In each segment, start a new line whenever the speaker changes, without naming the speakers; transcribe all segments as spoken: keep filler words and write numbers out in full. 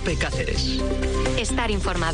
COPE Cáceres.
Estar informado.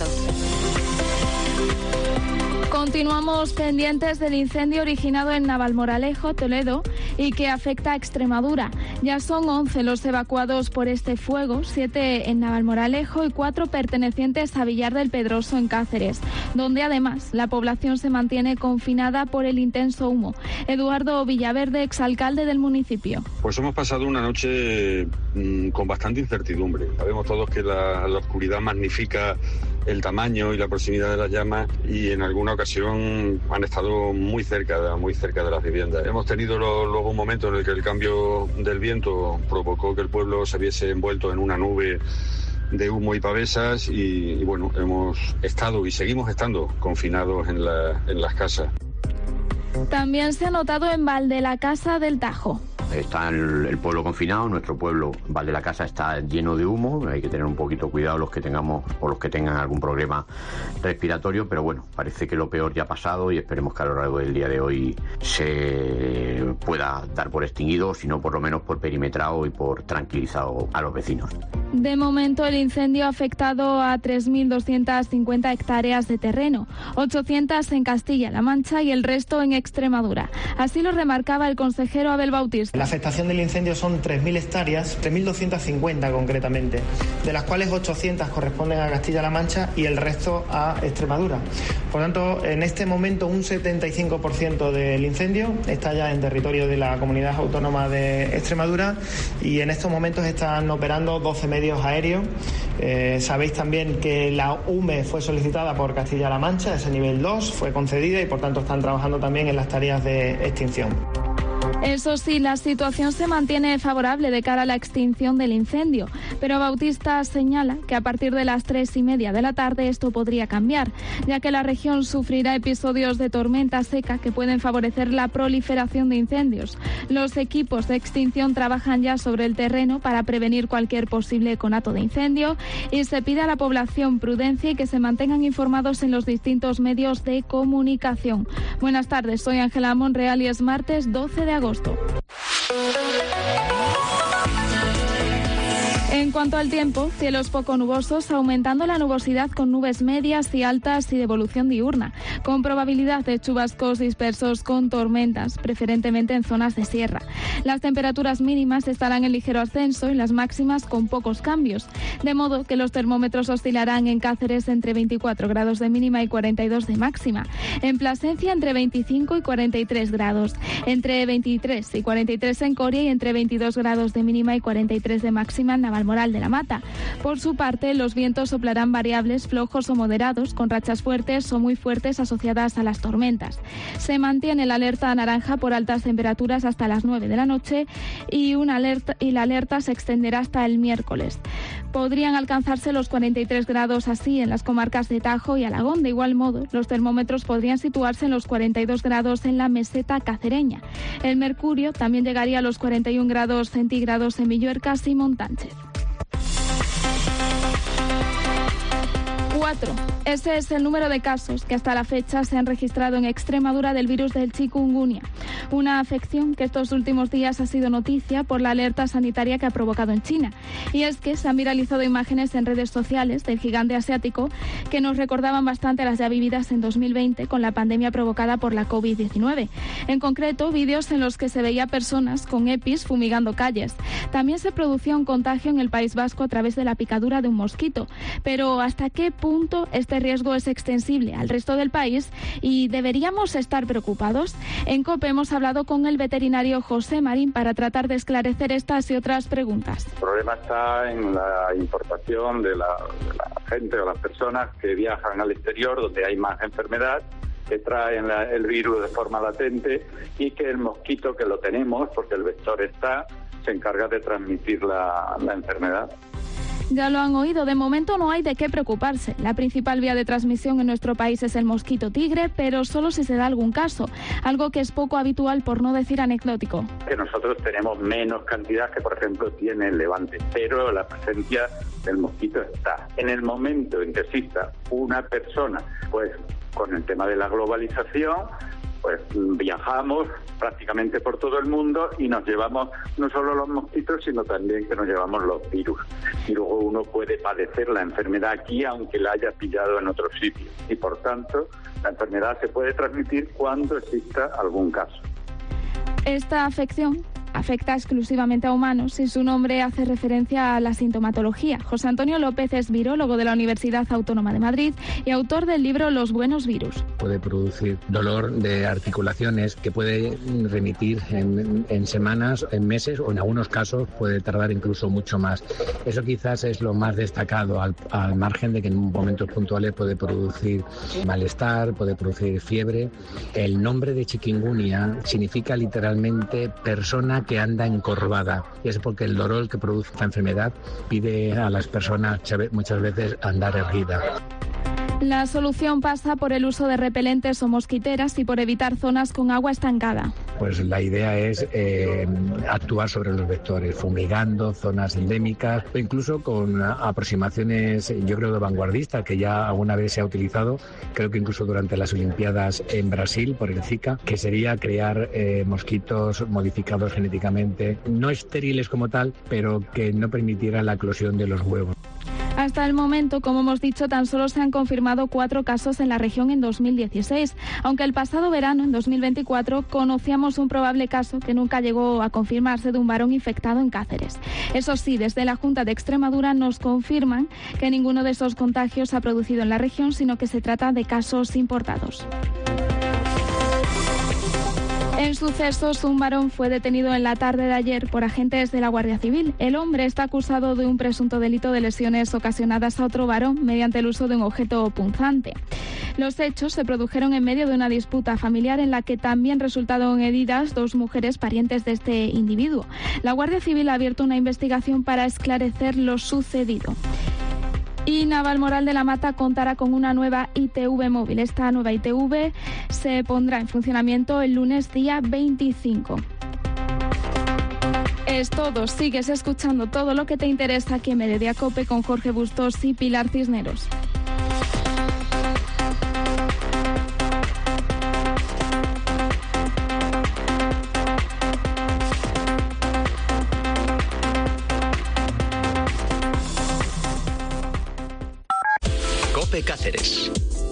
Continuamos pendientes del incendio originado en Navalmoral, Toledo, y que afecta a Extremadura. Ya son once los evacuados por este fuego, siete en Navalmoral y cuatro pertenecientes a Villar del Pedroso, en Cáceres, donde además la población se mantiene confinada por el intenso humo. Eduardo Villaverde, exalcalde del municipio.
Pues hemos pasado una noche mmm, con bastante incertidumbre. Sabemos todos que la, la oscuridad magnifica el tamaño y la proximidad de las llamas, y en alguna ocasión han estado muy cerca, muy cerca de las viviendas. Hemos tenido lo, luego un momento en el que el cambio del viento provocó que el pueblo se viese envuelto en una nube de humo y pavesas, y, y bueno, hemos estado y seguimos estando confinados en, la, en las casas.
También se ha notado en Valdelacasa del Tajo.
Está el, el pueblo confinado, nuestro pueblo, Valdelacasa, está lleno de humo. Hay que tener un poquito cuidado los que tengamos o los que tengan algún problema respiratorio, pero bueno, parece que lo peor ya ha pasado y esperemos que a lo largo del día de hoy se pueda dar por extinguido, si no por lo menos por perimetrado y por tranquilizado a los vecinos.
De momento el incendio ha afectado a tres mil doscientas cincuenta hectáreas de terreno, ochocientas en Castilla-La Mancha y el resto en Extremadura. Así lo remarcaba el consejero Abel Bautista.
La afectación del incendio son tres mil hectáreas, tres mil doscientas cincuenta concretamente, de las cuales ochocientas corresponden a Castilla-La Mancha y el resto a Extremadura. Por tanto, en este momento un setenta y cinco por ciento del incendio está ya en territorio de la Comunidad Autónoma de Extremadura, y en estos momentos están operando doce medios aéreos. Eh, sabéis también que la U M E fue solicitada por Castilla-La Mancha, ese nivel dos fue concedida, y por tanto están trabajando también en las tareas de extinción.
Eso sí, la situación se mantiene favorable de cara a la extinción del incendio, pero Bautista señala que a partir de las tres y media de la tarde esto podría cambiar, ya que la región sufrirá episodios de tormenta seca que pueden favorecer la proliferación de incendios. Los equipos de extinción trabajan ya sobre el terreno para prevenir cualquier posible conato de incendio, y se pide a la población prudencia y que se mantengan informados en los distintos medios de comunicación. Buenas tardes, soy Ángela Monreal y es martes doce de agosto. En cuanto al tiempo, cielos poco nubosos, aumentando la nubosidad con nubes medias y altas y de evolución diurna, con probabilidad de chubascos dispersos con tormentas, preferentemente en zonas de sierra. Las temperaturas mínimas estarán en ligero ascenso y las máximas con pocos cambios, de modo que los termómetros oscilarán en Cáceres entre veinticuatro grados de mínima y cuarenta y dos de máxima, en Plasencia entre veinticinco y cuarenta y tres grados, entre veintitrés y cuarenta y tres en Coria y entre veintidós grados de mínima y cuarenta y tres de máxima en Navalmoral de la Mata. Por su parte, los vientos soplarán variables, flojos o moderados, con rachas fuertes o muy fuertes asociadas a las tormentas. Se mantiene la alerta naranja por altas temperaturas hasta las nueve de la noche y, una alerta, y la alerta se extenderá hasta el miércoles. Podrían alcanzarse los cuarenta y tres grados así en las comarcas de Tajo y Alagón. De igual modo, los termómetros podrían situarse en los cuarenta y dos grados en la meseta cacereña. El mercurio también llegaría a los cuarenta y un grados centígrados en Villuercas y Montánchez. Cuatro. Ese es el número de casos que hasta la fecha se han registrado en Extremadura del virus del chikungunya, una afección que estos últimos días ha sido noticia por la alerta sanitaria que ha provocado en China. Y es que se han viralizado imágenes en redes sociales del gigante asiático que nos recordaban bastante a las ya vividas en dos mil veinte con la pandemia provocada por la covid diecinueve. En concreto, vídeos en los que se veía personas con EPIs fumigando calles. También se producía un contagio en el País Vasco a través de la picadura de un mosquito. Pero ¿hasta qué punto este riesgo es extensible al resto del país y deberíamos estar preocupados? En COPE hemos hablado con el veterinario José Marín para tratar de esclarecer estas y otras preguntas.
El problema está en la importación de la, de la gente o las personas que viajan al exterior donde hay más enfermedad, que traen la, el virus de forma latente, y que el mosquito, que lo tenemos porque el vector está, se encarga de transmitir la, la enfermedad.
Ya lo han oído, de momento no hay de qué preocuparse. La principal vía de transmisión en nuestro país es el mosquito tigre, pero solo si se da algún caso, algo que es poco habitual, por no decir anecdótico.
Que nosotros tenemos menos cantidad que, por ejemplo, tiene el Levante, pero la presencia del mosquito está. En el momento en que exista una persona, pues con el tema de la globalización, pues viajamos prácticamente por todo el mundo y nos llevamos no solo los mosquitos, sino también que nos llevamos los virus. Y luego uno puede padecer la enfermedad aquí, aunque la haya pillado en otro sitio. Y por tanto, la enfermedad se puede transmitir cuando exista algún caso.
Esta afección afecta exclusivamente a humanos y su nombre hace referencia a la sintomatología. José Antonio López es virólogo de la Universidad Autónoma de Madrid y autor del libro Los buenos virus.
Puede producir dolor de articulaciones que puede remitir en, en semanas, en meses o en algunos casos puede tardar incluso mucho más. Eso quizás es lo más destacado al, al margen de que en momentos puntuales puede producir malestar, puede producir fiebre. El nombre de chikungunya significa literalmente persona que anda encorvada, y es porque el dolor que produce esta enfermedad pide a las personas muchas veces andar erguida.
La solución pasa por el uso de repelentes o mosquiteras y por evitar zonas con agua estancada.
Pues la idea es eh, actuar sobre los vectores, fumigando zonas endémicas o incluso con aproximaciones, yo creo, de vanguardistas, que ya alguna vez se ha utilizado, creo que incluso durante las Olimpiadas en Brasil por el Zika, que sería crear eh, mosquitos modificados genéticamente, no estériles como tal, pero que no permitieran la eclosión de los huevos.
Hasta el momento, como hemos dicho, tan solo se han confirmado cuatro casos en la región en dos mil dieciséis, aunque el pasado verano, en dos mil veinticuatro, conocíamos un probable caso que nunca llegó a confirmarse de un varón infectado en Cáceres. Eso sí, desde la Junta de Extremadura nos confirman que ninguno de esos contagios se ha producido en la región, sino que se trata de casos importados. En sucesos, un varón fue detenido en la tarde de ayer por agentes de la Guardia Civil. El hombre está acusado de un presunto delito de lesiones ocasionadas a otro varón mediante el uso de un objeto punzante. Los hechos se produjeron en medio de una disputa familiar en la que también resultaron heridas dos mujeres parientes de este individuo. La Guardia Civil ha abierto una investigación para esclarecer lo sucedido. Y Navalmoral de la Mata contará con una nueva I T V móvil. Esta nueva I T V se pondrá en funcionamiento el lunes día veinticinco. Es todo. Sigues escuchando todo lo que te interesa aquí en Mediodía Cope con Jorge Bustos y Pilar Cisneros.
Cope Cáceres.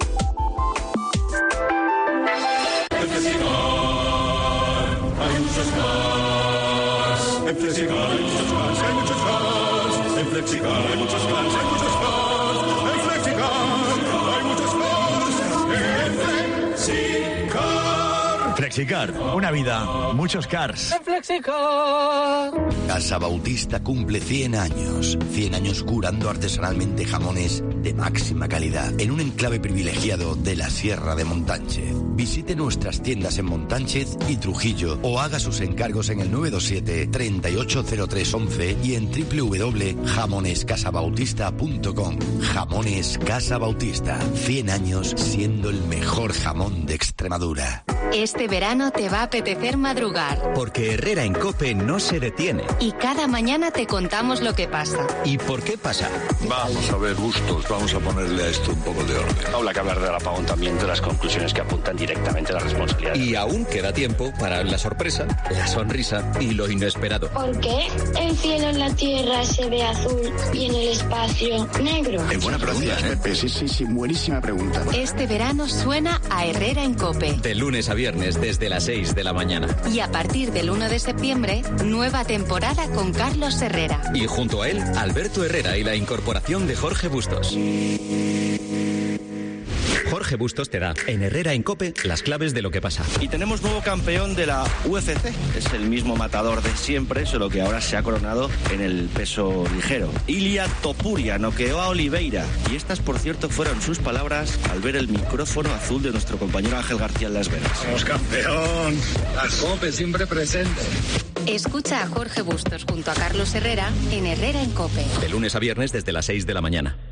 En Flexicar hay muchos cars. En Flexicar hay muchos cars, hay muchos cars. En Flexicar hay muchos cars, hay muchos cars. En Flexicar hay muchos cars. En Flexicar.
Flexicar, una vida, muchos cars.
En Flexicar.
Casa Bautista cumple cien años. cien años curando artesanalmente jamones de máxima calidad en un enclave privilegiado de la Sierra de Montánchez. Visite nuestras tiendas en Montánchez y Trujillo o haga sus encargos en el nueve dos siete, treinta y ocho cero tres once y en doble u doble u doble u punto jamones casa bautista punto com. Jamones Casa Bautista. cien años siendo el mejor jamón de Extremadura.
Este verano te va a apetecer madrugar.
Porque Herrera en COPE no se detiene.
Y cada mañana te contamos lo que pasa.
¿Y por qué pasa?
Vamos a ver, Bustos, vamos a ponerle a esto un poco de orden.
Habla que hablar del apagón también, de las conclusiones que apuntan directamente a la responsabilidad.
Y aún queda tiempo para la sorpresa, la sonrisa y lo inesperado.
¿Por qué el cielo en la tierra se ve azul y en el espacio negro?
Es buena pregunta, ¿eh?
Sí, sí, sí, buenísima pregunta.
Este verano suena a Herrera en COPE.
De lunes a viernes desde las seis de la mañana.
Y a partir del uno de septiembre, nueva temporada con Carlos Herrera.
Y junto a él, Alberto Herrera y la incorporación de Jorge Bustos. Jorge Bustos te da, en Herrera en COPE, las claves de lo que pasa.
Y tenemos nuevo campeón de la U F C. Es el mismo matador de siempre, solo que ahora se ha coronado en el peso ligero. Ilia Topuria noqueó a Oliveira. Y estas, por cierto, fueron sus palabras al ver el micrófono azul de nuestro compañero Ángel García en Las Vegas.
¡Vamos, campeón! Al COPE siempre presente.
Escucha a Jorge Bustos junto a Carlos Herrera en Herrera en COPE.
De lunes a viernes desde las seis de la mañana.